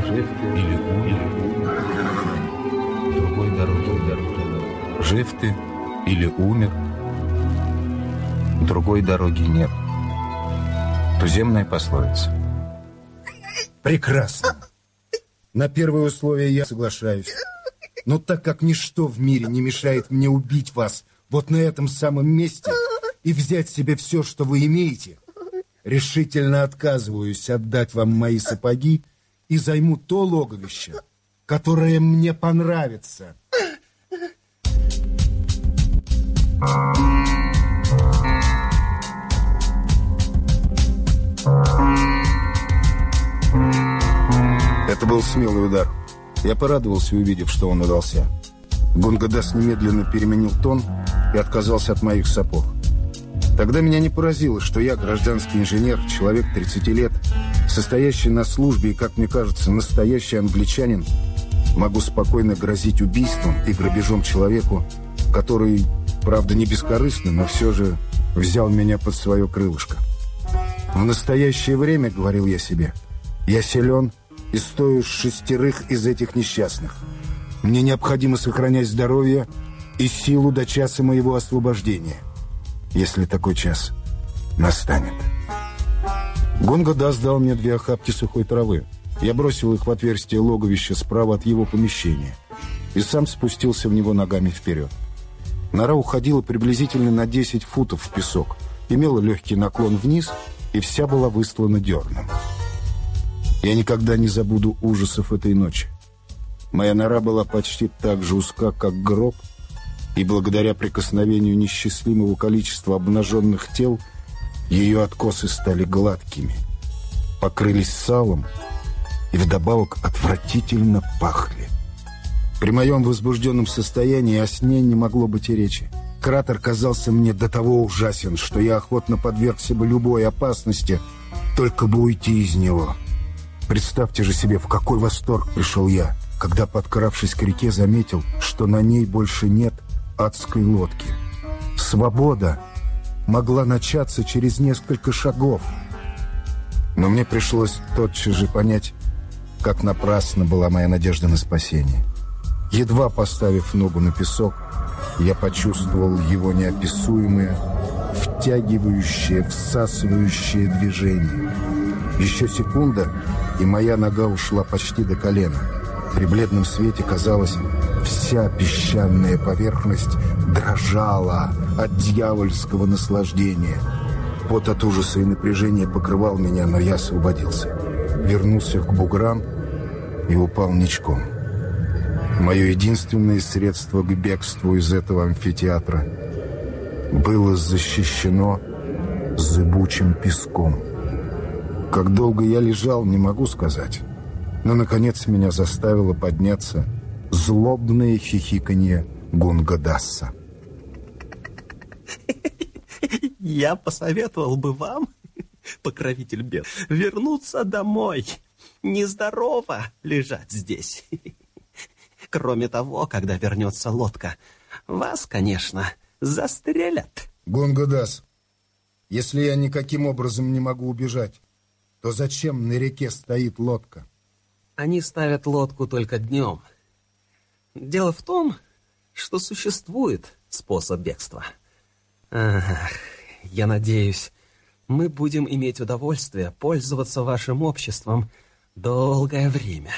жив ты или умер? Другой дороги. Жив ты или умер? Другой дороги нет. Туземная пословица. Прекрасно. На первое условие я соглашаюсь. Но так как ничто в мире не мешает мне убить вас вот на этом самом месте и взять себе все, что вы имеете, решительно отказываюсь отдать вам мои сапоги и займу то логовище, которое мне понравится. Это был смелый удар. Я порадовался, увидев, что он удался. Гонгадас немедленно переменил тон и отказался от моих сапог. Тогда меня не поразило, что я, гражданский инженер, человек 30 лет, состоящий на службе и, как мне кажется, настоящий англичанин, могу спокойно грозить убийством и грабежом человеку, который, правда, не бескорыстно, но все же взял меня под свое крылышко. В настоящее время, говорил я себе, я силен и стою 6 из этих несчастных. Мне необходимо сохранять здоровье и силу до часа моего освобождения, если такой час настанет. Гонгадас дал мне 2 охапки сухой травы. Я бросил их в отверстие логовища справа от его помещения и сам спустился в него ногами вперед. Нора уходила приблизительно на 10 футов в песок, имела легкий наклон вниз и вся была выстлана дерном. Я никогда не забуду ужасов этой ночи. Моя нора была почти так же узка, как гроб, и благодаря прикосновению несчастливого количества обнаженных тел ее откосы стали гладкими, покрылись салом и вдобавок отвратительно пахли. При моем возбужденном состоянии о сне не могло быть и речи. Кратер казался мне до того ужасен, что я охотно подвергся бы любой опасности, только бы уйти из него. Представьте же себе, в какой восторг пришел я, когда, подкравшись к реке, заметил, что на ней больше нет адской лодки. Свобода могла начаться через несколько шагов. Но мне пришлось тотчас же понять, как напрасна была моя надежда на спасение. Едва поставив ногу на песок, я почувствовал его неописуемое, втягивающее, всасывающее движение. Еще секунда, и моя нога ушла почти до колена. При бледном свете, казалось, вся песчаная поверхность дрожала от дьявольского наслаждения. Пот от ужаса и напряжения покрывал меня, но я освободился. Вернулся к буграм и упал ничком. Мое единственное средство к бегству из этого амфитеатра было защищено зыбучим песком. Как долго я лежал, не могу сказать. Но, наконец, меня заставило подняться злобное хихиканье Гонгадаса. Я посоветовал бы вам, покровитель бед, вернуться домой. Нездорово лежать здесь. Кроме того, когда вернется лодка, вас, конечно, застрелят. Гонгадас, если я никаким образом не могу убежать, то зачем на реке стоит лодка? Они ставят лодку только днем. Дело в том, что существует способ бегства. Ах, я надеюсь, мы будем иметь удовольствие пользоваться вашим обществом долгое время.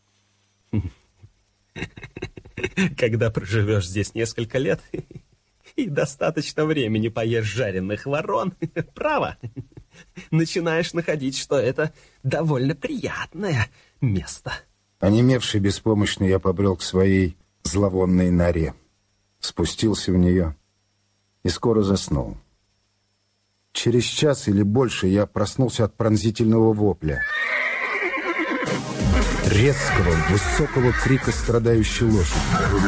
Когда проживешь здесь несколько лет и достаточно времени поешь жареных ворон, право, начинаешь находить, что это довольно приятное место. Онемевший, беспомощный, я побрел к своей зловонной норе, спустился в нее и скоро заснул. Через час или больше я проснулся от пронзительного вопля, резкого, высокого крика страдающей лошади.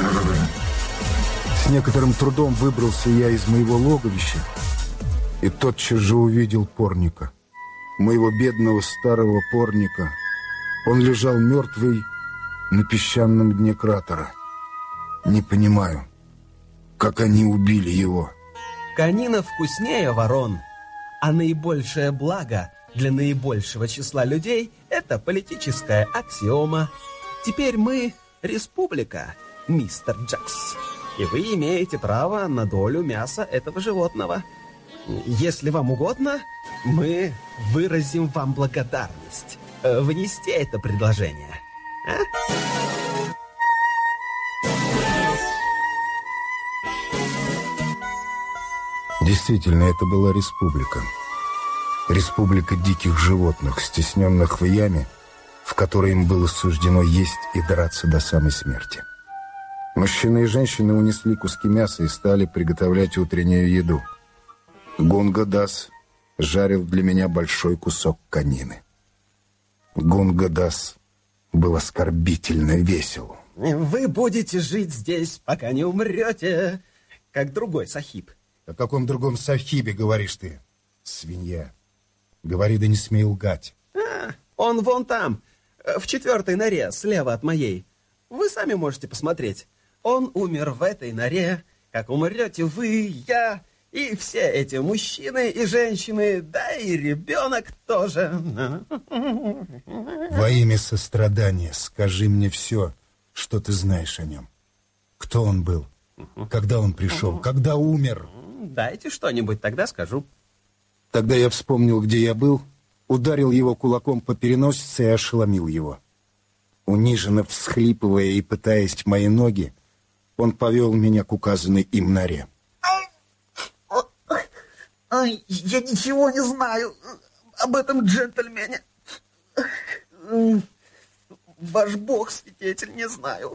С некоторым трудом выбрался я из моего логовища и тотчас же увидел Порника, моего бедного старого Порника. Он лежал мертвый на песчаном дне кратера. Не понимаю, как они убили его. Конина вкуснее ворон, а наибольшее благо для наибольшего числа людей – Это политическая аксиома. Теперь мы республика, мистер Джекс. И вы имеете право на долю мяса этого животного. Если вам угодно, мы выразим вам благодарность. Внести это предложение. А? Действительно, это была республика. Республика диких животных, стесненных в яме, в которой им было суждено есть и драться до самой смерти. Мужчины и женщины унесли куски мяса и стали приготовлять утреннюю еду. Гунга Дас жарил для меня большой кусок конины. Гунга Дас был оскорбительно весел. Вы будете жить здесь, пока не умрете, как другой сахиб. О каком другом сахибе говоришь ты, свинья? Говори, да не смей лгать. Он вон там, в 4-й норе, слева от моей. Вы сами можете посмотреть. Он умер в этой норе, как умрете вы, я и все эти мужчины и женщины, да и ребенок тоже. Во имя сострадания скажи мне все, что ты знаешь о нем. Кто он был? Когда он пришел? Когда умер? Дайте что-нибудь, тогда скажу. Тогда я вспомнил, где я был, ударил его кулаком по переносице и ошеломил его. Униженно всхлипывая и пытаясь мои ноги, он повел меня к указанной им норе. Ай, я ничего не знаю об этом джентльмене. Ваш бог, свидетель, не знаю.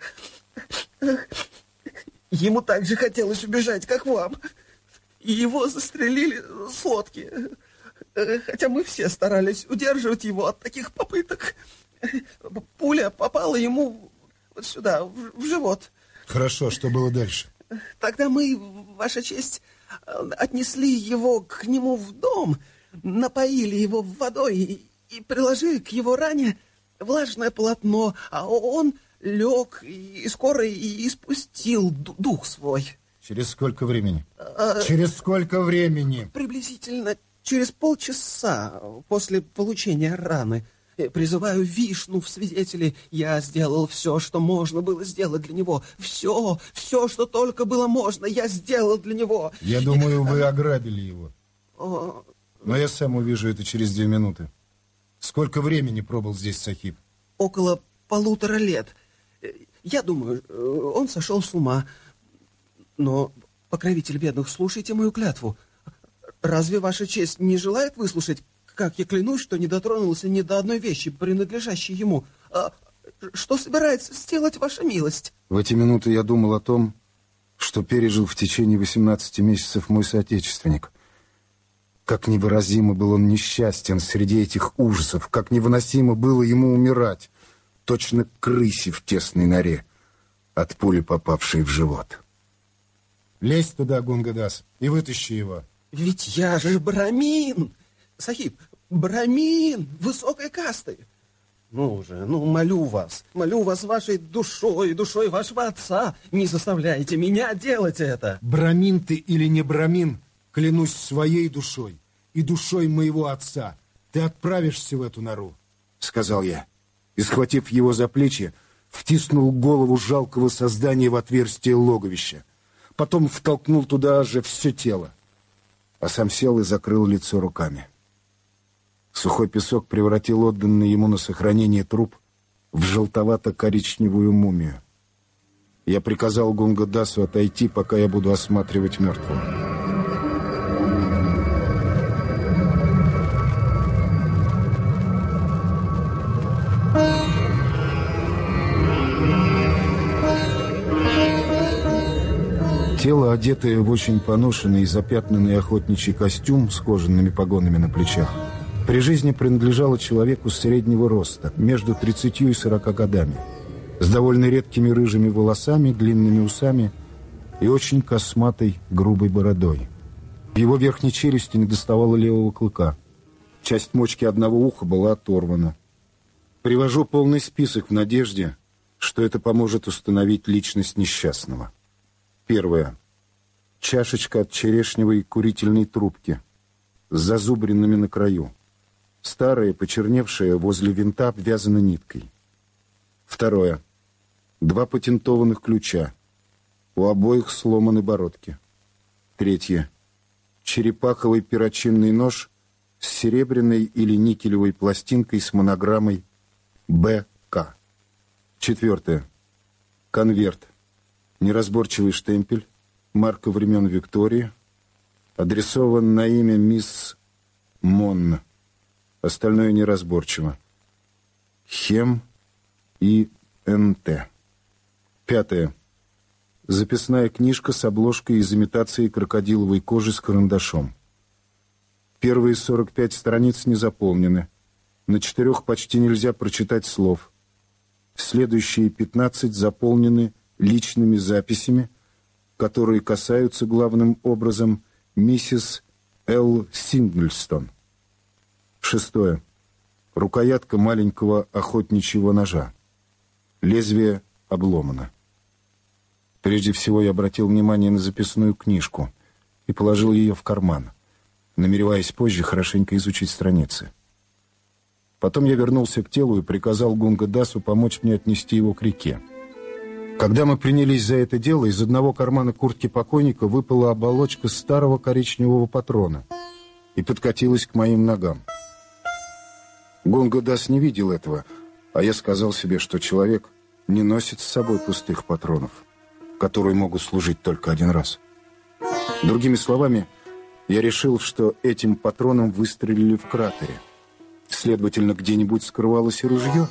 Ему так же хотелось убежать, как вам. И его застрелили с лодки. Хотя мы все старались удерживать его от таких попыток. Пуля попала ему вот сюда, в живот. Хорошо, что было дальше? Тогда мы, ваша честь, отнесли его к нему в дом, напоили его водой и приложили к его ране влажное полотно, а он лег и скоро и испустил дух свой. Через сколько времени? Через сколько времени? Приблизительно через полчаса после получения раны. Призываю Вишну в свидетели. Я сделал все, что можно было сделать для него. Все, что только было можно, я сделал для него. Я думаю, вы ограбили его. Но я сам увижу это через 2 минуты. Сколько времени пробыл здесь сахиб? Около 1,5 лет. Я думаю, он сошел с ума. Но, покровитель бедных, слушайте мою клятву. Разве ваша честь не желает выслушать, как я клянусь, что не дотронулся ни до одной вещи, принадлежащей ему? Что собирается сделать ваша милость? В эти минуты я думал о том, что пережил в течение 18 месяцев мой соотечественник. Как невыразимо был он несчастен среди этих ужасов, как невыносимо было ему умирать, точно крысе в тесной норе, от пули, попавшей в живот. Лезь туда, Гунга Дас, и вытащи его. Ведь я же брамин, сахиб, брамин высокой касты. Ну же, молю вас вашей душой, душой вашего отца, не заставляйте меня делать это. Брамин ты или не брамин, клянусь своей душой и душой моего отца, ты отправишься в эту нору, сказал я, и, схватив его за плечи, втиснул голову жалкого создания в отверстие логовища. Потом втолкнул туда же все тело, а сам сел и закрыл лицо руками. Сухой песок превратил отданный ему на сохранение труп в желтовато-коричневую мумию. Я приказал Гунга Дасу отойти, пока я буду осматривать мертвого. Тело, одетое в очень поношенный и запятнанный охотничий костюм с кожаными погонами на плечах, при жизни принадлежало человеку среднего роста, между 30 и 40 годами, с довольно редкими рыжими волосами, длинными усами и очень косматой грубой бородой. В его верхней челюсти недоставало левого клыка. Часть мочки одного уха была оторвана. Привожу полный список в надежде, что это поможет установить личность несчастного. Первое. Чашечка от черешневой курительной трубки с зазубринами на краю. Старая, почерневшая, возле винта обвязана ниткой. Второе. 2 патентованных ключа. У обоих сломаны бородки. Третье. Черепаховый перочинный нож с серебряной или никелевой пластинкой с монограммой «БК». Четвертое. Конверт. Неразборчивый штемпель. Марка времен Виктории. Адресован на имя мисс Монн. Остальное неразборчиво. Хем и НТ. Пятое. Записная книжка с обложкой из имитации крокодиловой кожи с карандашом. Первые 45 страниц не заполнены. На 4 почти нельзя прочитать слов. Следующие 15 заполнены личными записями, которые касаются главным образом миссис Л. Синглстон. Шестое. Рукоятка маленького охотничьего ножа. Лезвие обломано. Прежде всего я обратил внимание на записную книжку и положил ее в карман, намереваясь позже хорошенько изучить страницы. Потом я вернулся к телу и приказал Гунга Дасу помочь мне отнести его к реке. Когда мы принялись за это дело, из одного кармана куртки покойника выпала оболочка старого коричневого патрона и подкатилась к моим ногам. Гунга Дас не видел этого, а я сказал себе, что человек не носит с собой пустых патронов, которые могут служить только один раз. Другими словами, я решил, что этим патроном выстрелили в кратере. Следовательно, где-нибудь скрывалось и ружье.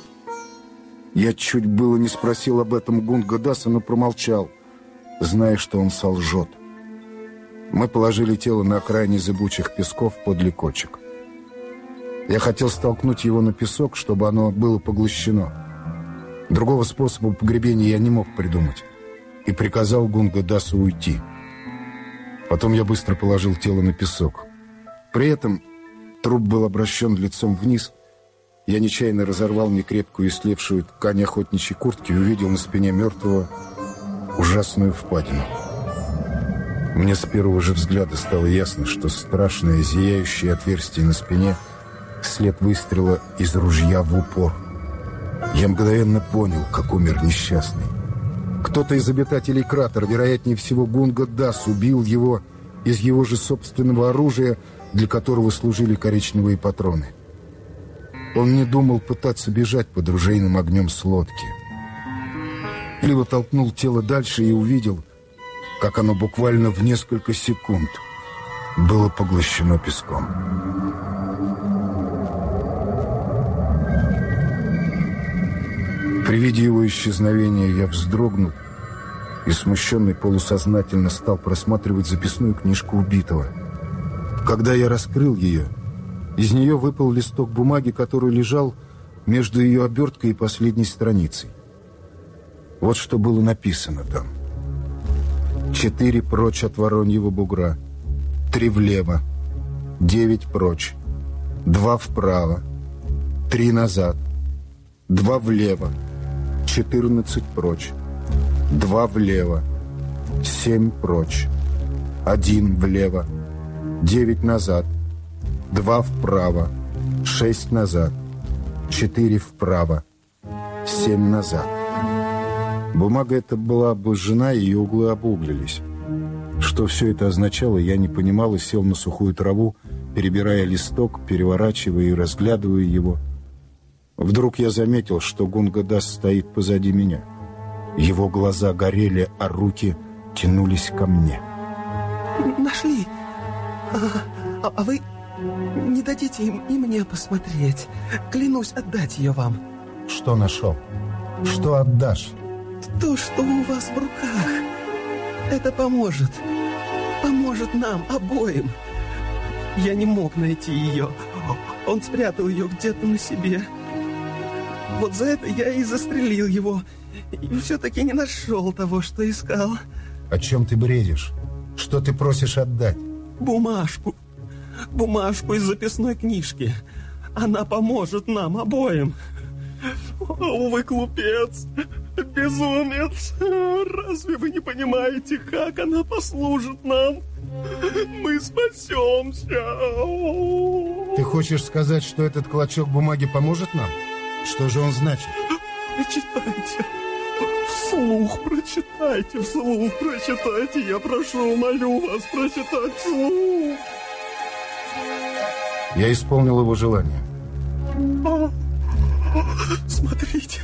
Я чуть было не спросил об этом Гунга Даса, но промолчал, зная, что он солжет. Мы положили тело на окраине зыбучих песков подле кочек. Я хотел столкнуть его на песок, чтобы оно было поглощено. Другого способа погребения я не мог придумать и приказал Гунга Дасу уйти. Потом я быстро положил тело на песок. При этом труп был обращен лицом вниз. Я нечаянно разорвал некрепкую истлевшую ткань охотничьей куртки и увидел на спине мертвого ужасную впадину. Мне с первого же взгляда стало ясно, что страшное зияющее отверстие на спине — след выстрела из ружья в упор. Я мгновенно понял, как умер несчастный. Кто-то из обитателей кратера, вероятнее всего Гунга Дас, убил его из его же собственного оружия, для которого служили коричневые патроны. Он не думал пытаться бежать под ружейным огнем с лодки. Либо толкнул тело дальше и увидел, как оно буквально в несколько секунд было поглощено песком. При виде его исчезновения я вздрогнул и, смущенный, полусознательно стал просматривать записную книжку убитого. Когда я раскрыл ее, из нее выпал листок бумаги, который лежал между ее оберткой и последней страницей. Вот что было написано там. 4 прочь от Вороньего бугра, 3 влево, 9 прочь, 2 вправо, 3 назад, 2 влево, 14 прочь, 2 влево, 7 прочь, 1 влево, 9 назад, 2 вправо, 6 назад, 4 вправо, 7 назад. Бумага эта была обожжена, и ее углы обуглились. Что все это означало, я не понимал и сел на сухую траву, перебирая листок, переворачивая и разглядывая его. Вдруг я заметил, что Гунга Дас стоит позади меня. Его глаза горели, а руки тянулись ко мне. Нашли. А вы не дадите им и мне посмотреть? Клянусь отдать ее вам. Что нашел? Что отдашь? То, что у вас в руках. Это поможет. Поможет нам обоим. Я не мог найти ее. Он спрятал ее где-то на себе. Вот за это я и застрелил его. И все-таки не нашел того, что искал. О чем ты бредишь? Что ты просишь отдать? Бумажку. Бумажку из записной книжки. Она поможет нам обоим. О, вы глупец, безумец. Разве вы не понимаете, как она послужит нам? Мы спасемся. Ты хочешь сказать, что этот клочок бумаги поможет нам? Что же он значит? Прочитайте. Вслух прочитайте. Я прошу, молю вас прочитать вслух. Я исполнил его желание. Смотрите.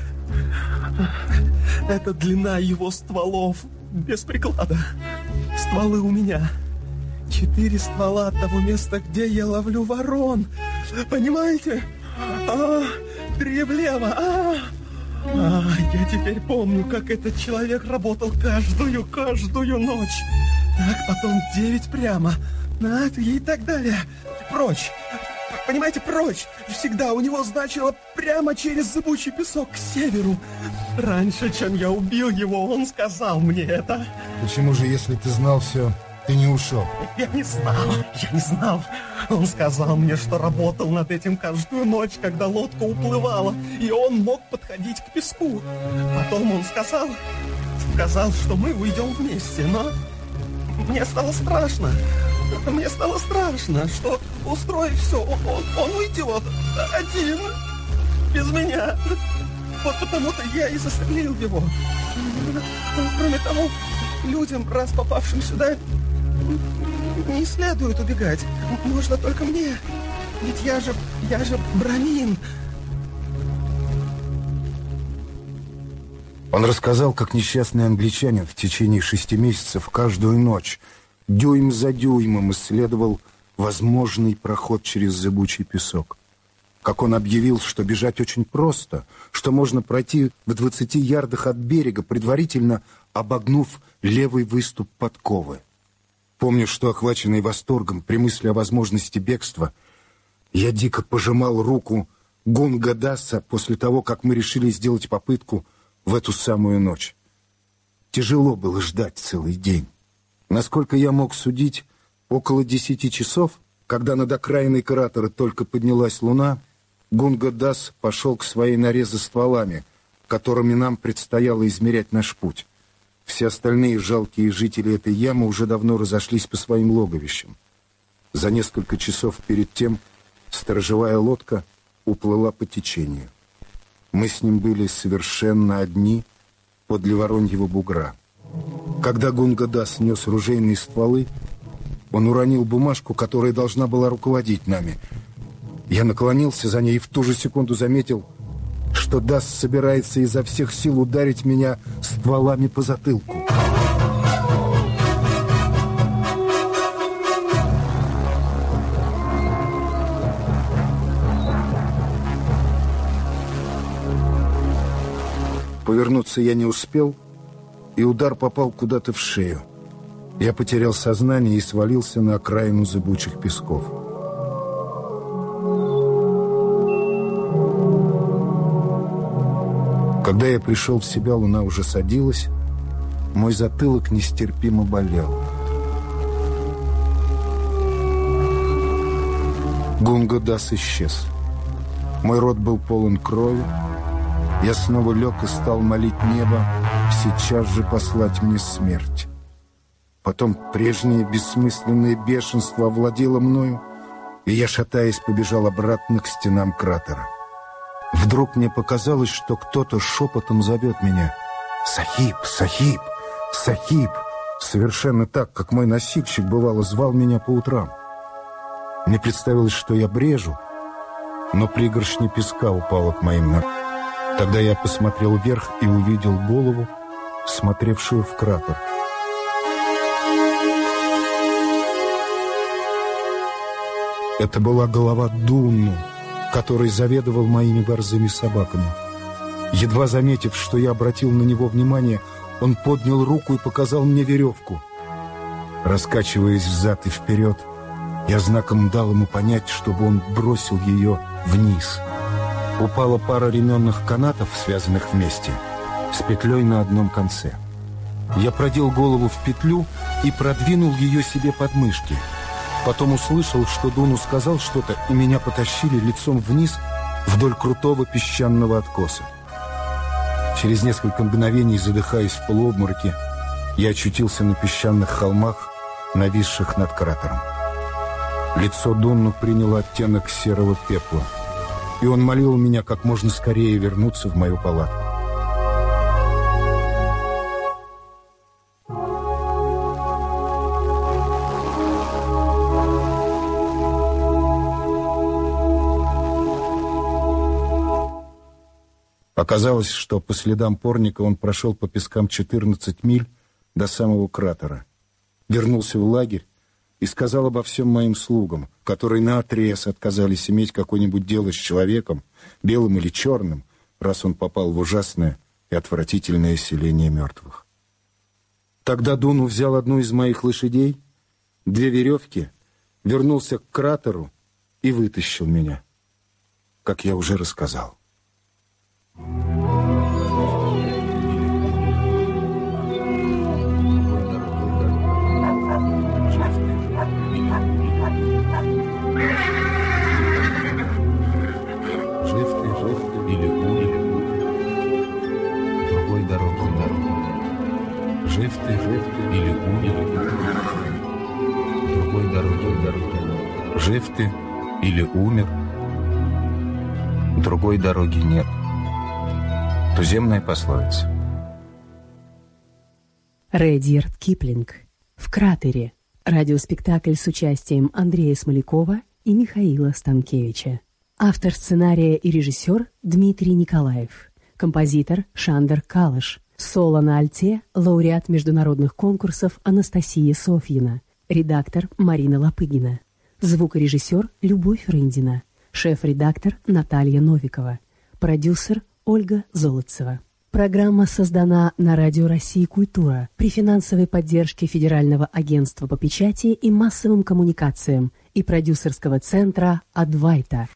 Это длина его стволов, без приклада. Стволы у меня. 4 ствола от того места, где я ловлю ворон. Понимаете? 3 влево. Я теперь помню, как этот человек работал каждую ночь. Так, потом 9 прямо. И так далее. Прочь. Понимаете, прочь. Всегда у него значило прямо через зыбучий песок к северу. Раньше, чем я убил его, он сказал мне это. Почему же, если ты знал все, ты не ушел? Я не знал. Он сказал мне, что работал над этим каждую ночь, когда лодка уплывала, и он мог подходить к песку. Потом он сказал, что мы уйдем вместе, но мне стало страшно. Что, устроив все, он уйдет один, без меня. Вот потому-то я и застрелил его. Кроме того, людям, раз попавшим сюда, не следует убегать. Можно только мне. Ведь я же брамин. Он рассказал, как несчастный англичанин в течение 6 месяцев каждую ночь дюйм за дюймом исследовал возможный проход через зыбучий песок. Как он объявил, что бежать очень просто, что можно пройти в 20 ярдах от берега, предварительно обогнув левый выступ подковы. Помню, что, охваченный восторгом при мысли о возможности бегства, я дико пожимал руку Гунга Дасса после того, как мы решили сделать попытку в эту самую ночь. Тяжело было ждать целый день. Насколько я мог судить, около 10 часов, когда над окраиной кратера только поднялась луна, Гунга Дасс пошел к своей норе за стволами, которыми нам предстояло измерять наш путь. Все остальные жалкие жители этой ямы уже давно разошлись по своим логовищам. За несколько часов перед тем сторожевая лодка уплыла по течению. Мы с ним были совершенно одни подле Вороньего бугра. Когда Гунга Дасс нес ружейные стволы, он уронил бумажку, которая должна была руководить нами. Я наклонился за ней и в ту же секунду заметил, что Дасс собирается изо всех сил ударить меня стволами по затылку. Повернуться я не успел, и удар попал куда-то в шею. Я потерял сознание и свалился на окраину зыбучих песков. Когда я пришел в себя, луна уже садилась, мой затылок нестерпимо болел. Гунга Дасс исчез. Мой рот был полон крови. Я снова лег и стал молить небо сейчас же послать мне смерть. Потом прежнее бессмысленное бешенство овладело мною, и я, шатаясь, побежал обратно к стенам кратера. Вдруг мне показалось, что кто-то шепотом зовет меня: «Сахиб! Сахиб! Сахиб!» Совершенно так, как мой носильщик, бывало, звал меня по утрам. Мне представилось, что я брежу, но пригоршня песка упала к моим ногам. Тогда я посмотрел вверх и увидел голову, смотревшую в кратер. Это была голова Дунну, который заведовал моими борзыми собаками. Едва заметив, что я обратил на него внимание, он поднял руку и показал мне веревку. Раскачиваясь взад и вперед, я знаком дал ему понять, чтобы он бросил ее вниз. Упала пара ременных канатов, связанных вместе, с петлей на одном конце. Я продел голову в петлю и продвинул ее себе под мышки. Потом услышал, что Дуну сказал что-то, и меня потащили лицом вниз вдоль крутого песчаного откоса. Через несколько мгновений, задыхаясь в полуобмороке, я очутился на песчаных холмах, нависших над кратером. Лицо Дунну приняло оттенок серого пепла, и он молил меня как можно скорее вернуться в мою палатку. Оказалось, что по следам Порника он прошел по пескам 14 миль до самого кратера, вернулся в лагерь и сказал обо всем моим слугам, которые наотрез отказались иметь какое-нибудь дело с человеком, белым или черным, раз он попал в ужасное и отвратительное селение мертвых. Тогда Дуну взял одну из моих лошадей, 2 веревки, вернулся к кратеру и вытащил меня, как я уже рассказал. Жив ты или умер? Другой дороги. Жив ты или умер? Другой дороги нет. Туземная пословица. Редьярд Киплинг. В кратере. Радиоспектакль с участием Андрея Смолякова и Михаила Станкевича. Автор сценария и режиссер Дмитрий Николаев. Композитор Шандер Калыш. Соло на альте лауреат международных конкурсов Анастасия Софьина. Редактор Марина Лопыгина. Звукорежиссер Любовь Рындина. Шеф-редактор Наталья Новикова. Продюсер Ольга Золотцева. Программа создана на Радио России «Культура» при финансовой поддержке Федерального агентства по печати и массовым коммуникациям и продюсерского центра «Адвайта».